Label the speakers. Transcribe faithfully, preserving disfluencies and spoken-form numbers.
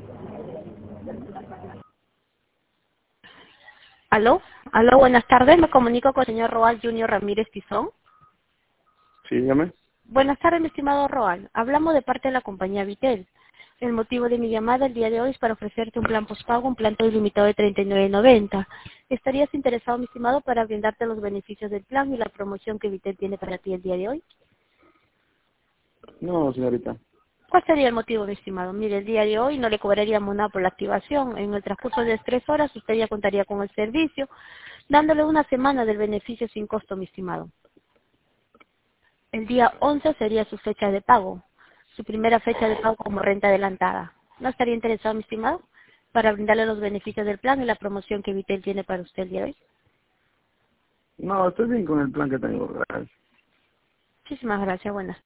Speaker 1: Aló, aló, buenas tardes. Me comunico con el señor Roal Junior Ramírez Tizón.
Speaker 2: Sí, dígame.
Speaker 1: Buenas tardes, mi estimado Roal. Hablamos de parte de la compañía Vitel. El motivo de mi llamada el día de hoy es para ofrecerte un plan postpago, un plan todo ilimitado de treinta y nueve noventa. ¿Estarías interesado, mi estimado, para brindarte los beneficios del plan y la promoción que Vitel tiene para ti el día de hoy?
Speaker 2: No, señorita.
Speaker 1: ¿Cuál sería el motivo, mi estimado? Mire, el día de hoy no le cobraríamos nada por la activación. En el transcurso de tres horas usted ya contaría con el servicio, dándole una semana del beneficio sin costo, mi estimado. El día once sería su fecha de pago, su primera fecha de pago como renta adelantada. ¿No estaría interesado, mi estimado, para brindarle los beneficios del plan y la promoción que Vitel tiene para usted el día de hoy?
Speaker 2: No, estoy bien con el plan que tengo. Gracias.
Speaker 1: Muchísimas gracias, buenas